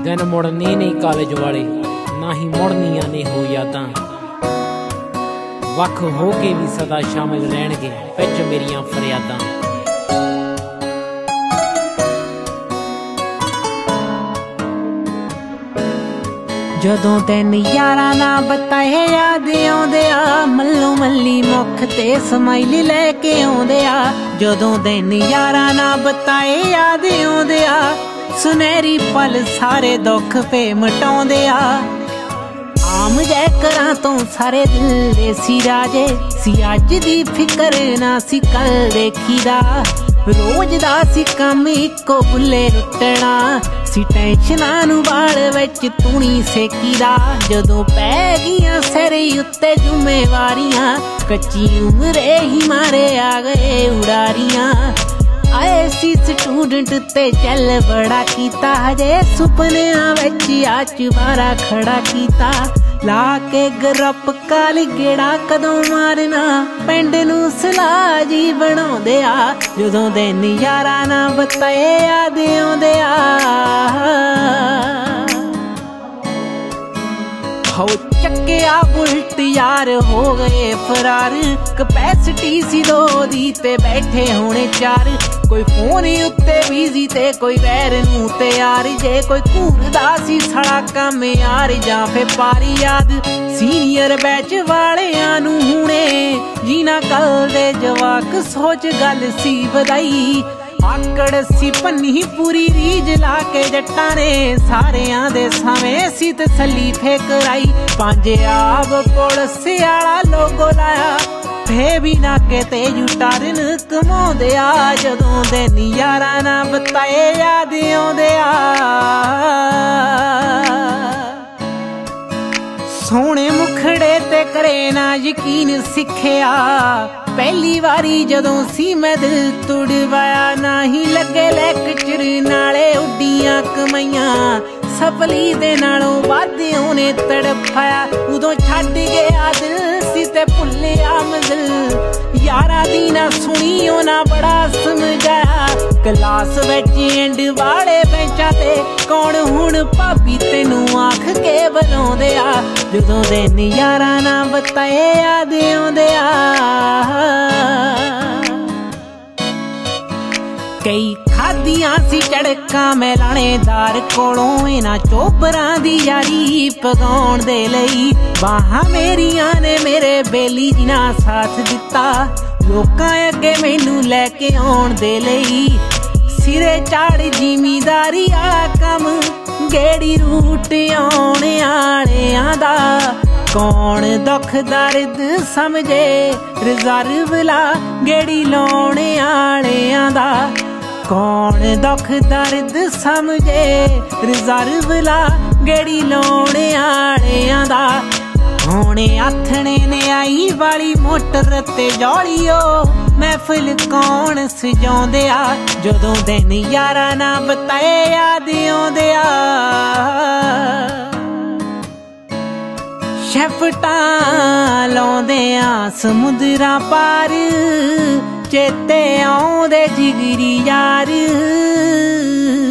दिन मुड़ने नहीं कॉलेज वाले, ना ही मुड़नियां ने हो यादां। वख हो के भी सदा शामिल रहणगे विच मेरियां फरियादां। जदों दिन यारां ना बताए याद आउंदे आ, मल्लो मल्ली मुख ते समाइल लैके आउंदे आ। जदों दिन यारां ना बताए याद आउंदे आ, सुनहरी पल सारे दुख पे मिटाउंदे आ। आम जै करां तो सारे दिल दे सी राजे, सी अज दी फिकर ना सी कल देखी दा। रोज दा सी कम इक्को बुले लुटना, सी टेंशनां नूं बाल विच तूणी सेकी दा। जदों पै गईयां सिर उत्ते जुम्मेवारियां, कच्ची उमरे ही मारे आ गए उड़ारियां। आए सी स्टूडेंट ते चल बड़ा कीता, हजे सुपनियां विच आच मारा खड़ा कीता। ला के गरप काली गेड़ा कदों मारना, पिंड नूं सलाह जी बनाउंदे आ। जदों दिन यारां ना बताए याद आउंदे आ। हो चक्किया बुलट यार हो गए फरार, कैपेसिटी सी दो दी ते बैठे होने चार। कोई फोन उत्ते बिजी ते कोई वैर नूं तैयार, जे कोई घूरदा सी सड़ा कम यार जां फे पारी याद। सीनियर बैच वालियां नूं हुणे जीना कल दे जवाक, सोच गल सी वधाई। आकड़ सी भन्नी पूरी रीज ला के जट्टां ने, सारियां दे सावें सी तसल्ली फेकराई। पंजाब पुलिस आला लोगो लाया, फे भी नाके ते जुटारन कमाउंदे आ। जदों दिन यारां ना बताए याद आउंदे आ। सोहणे मुखड़े ते करे ना यकीन सिखिया, पहली वारी जदों सी मैं दिल तुड़वाया। ना ही लगे लैक्चर नाले उड्डियां कमाइयां, सफली दे नालों वध ओने तड़फाया। उदों छड्ड गया दिल सी ते भुल्लिया मंजिल, यारां दी ना सुनी ओना बड़ा समझाया। क्लास विच एंड वाले बेंचां ते कौन हुण भाभी तेनू आख के बुलाउंदे आ। जदों दिन यारां ना बताए याद आउंदे आ। कई खादियां सी झड़कां मैं लाणेदार कोलों, इन्हां चोबरां दी यारी पगाउण दे लई। बाहां मेरियां ने मेरे बेली जिना साथ दिता, लोकां अगे मैनू लैके आउण दे लई। सिरे चाड़ जिमीदारी आला कम, गेड़ी रूट आउणे आलियां दा। कौन दुख दर्द समझे रिजर्व ला, गेड़ी लाउणे आलियां दा। कौन दुख दर्द समझे रिजर्व ला, गेड़ी लाउणे आलियां दा। होने आथणे ने आई वाली मोटर ते जौलियो, महफिल कौन सजाउंदे आ। जदों दिन यारां ना बताए याद आउंदे आ। शैफटां लाउंदे आ समुद्रां पार, चेते आउंदे जिगरी यार।